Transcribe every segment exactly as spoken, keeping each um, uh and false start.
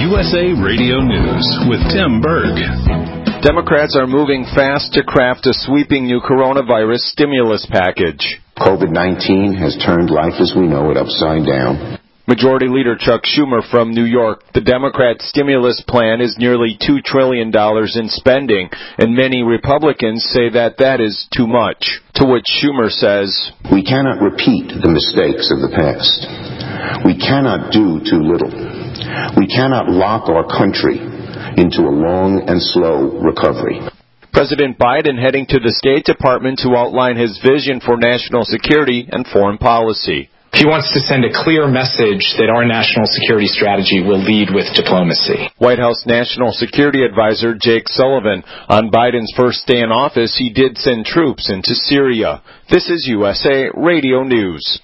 U S A Radio News with Tim Berg. Democrats are moving fast to craft a sweeping new coronavirus stimulus package. COVID nineteen has turned life as we know it upside down. Majority Leader Chuck Schumer from New York. The Democrat stimulus plan is nearly two trillion dollars in spending, and many Republicans say that that is too much. To which Schumer says, "We cannot repeat the mistakes of the past. We cannot do too little. We cannot lock our country into a long and slow recovery." President Biden heading to the State Department to outline his vision for national security and foreign policy. He wants to send a clear message that our national security strategy will lead with diplomacy. White House National Security Advisor Jake Sullivan. On Biden's first day in office, he did send troops into Syria. This is U S A Radio News.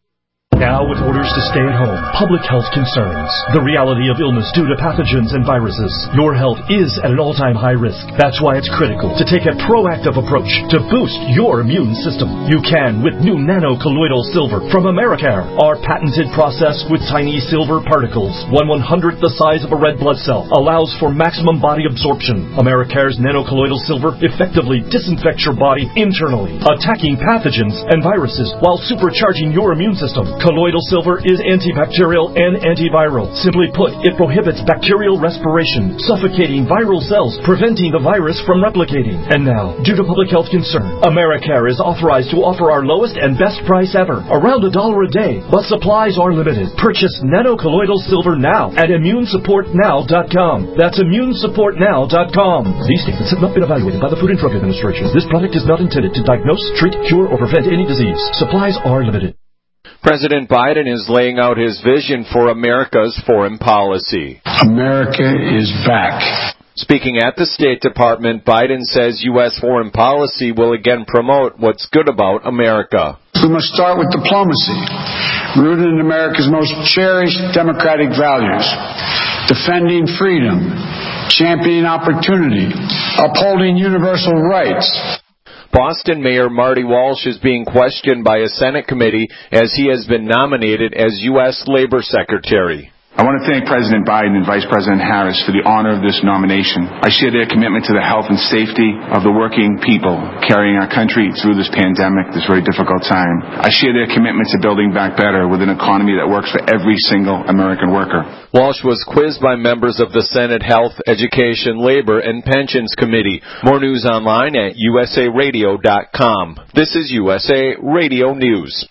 Now with orders to stay at home, public health concerns, the reality of illness due to pathogens and viruses. Your health is at an all-time high risk. That's why it's critical to take a proactive approach to boost your immune system. You can with new nano-colloidal silver from Americare. Our patented process with tiny silver particles, one one-hundredth the size of a red blood cell, allows for maximum body absorption. Americare's nano-colloidal silver effectively disinfects your body internally, attacking pathogens and viruses while supercharging your immune system. Colloidal silver is antibacterial and antiviral. Simply put, it prohibits bacterial respiration, suffocating viral cells, preventing the virus from replicating. And now, due to public health concern, Americare is authorized to offer our lowest and best price ever, around a dollar a day, but supplies are limited. Purchase nano-colloidal silver now at immune support now dot com. That's immune support now dot com. These statements have not been evaluated by the Food and Drug Administration. This product is not intended to diagnose, treat, cure, or prevent any disease. Supplies are limited. President Biden is laying out his vision for America's foreign policy. America is back. Speaking at the State Department, Biden says U S foreign policy will again promote what's good about America. We must start with diplomacy, rooted in America's most cherished democratic values, defending freedom, championing opportunity, upholding universal rights. Boston Mayor Marty Walsh is being questioned by a Senate committee as he has been nominated as U S Labor Secretary. I want to thank President Biden and Vice President Harris for the honor of this nomination. I share their commitment to the health and safety of the working people carrying our country through this pandemic, this very difficult time. I share their commitment to building back better with an economy that works for every single American worker. Walsh was quizzed by members of the Senate Health, Education, Labor, and Pensions Committee. More news online at U S A radio dot com. This is U S A Radio News.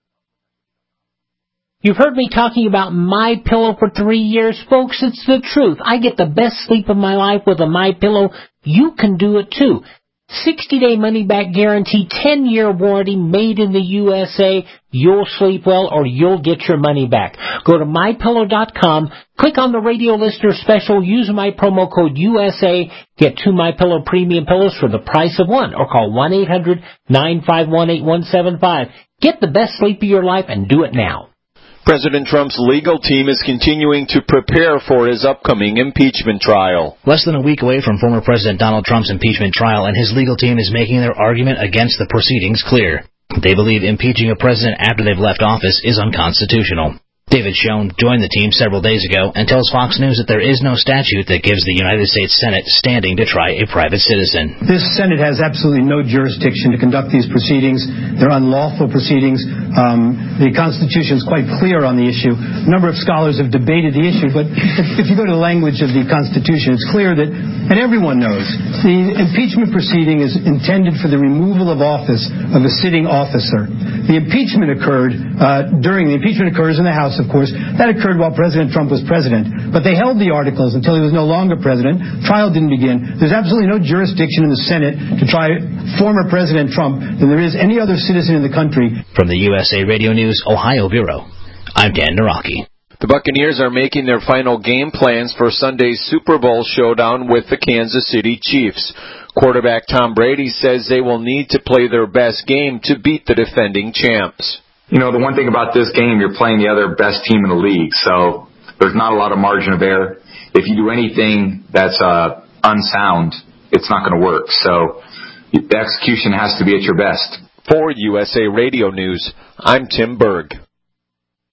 You've heard me talking about MyPillow for three years, folks. It's the truth. I get the best sleep of my life with a MyPillow. You can do it too. sixty-day money-back guarantee, ten-year warranty, made in the U S A. You'll sleep well or you'll get your money back. Go to my pillow dot com, click on the radio listener special, use my promo code U S A, get two MyPillow premium pillows for the price of one, or call one eight hundred nine five one eight one seven five. Get the best sleep of your life and do it now. President Trump's legal team is continuing to prepare for his upcoming impeachment trial. Less than a week away from former President Donald Trump's impeachment trial, and his legal team is making their argument against the proceedings clear. They believe impeaching a president after they've left office is unconstitutional. David Schoen joined the team several days ago and tells Fox News that there is no statute that gives the United States Senate standing to try a private citizen. This Senate has absolutely no jurisdiction to conduct these proceedings. They're unlawful proceedings. Um, the Constitution is quite clear on the issue. A number of scholars have debated the issue, but if, if you go to the language of the Constitution, it's clear that, and everyone knows, the impeachment proceeding is intended for the removal of office of a sitting officer. The impeachment occurred uh, during, the impeachment occurs in the House, of course. That occurred while President Trump was president. But they held the articles until he was no longer president. Trial didn't begin. There's absolutely no jurisdiction in the Senate to try former President Trump than there is any other citizen in the country. From the U S A Radio News Ohio Bureau, I'm Dan Naraki. The Buccaneers are making their final game plans for Sunday's Super Bowl showdown with the Kansas City Chiefs. Quarterback Tom Brady says they will need to play their best game to beat the defending champs. You know, the one thing about this game, you're playing the other best team in the league, so there's not a lot of margin of error. If you do anything that's uh, unsound, it's not going to work. So the execution has to be at your best. For U S A Radio News, I'm Tim Berg.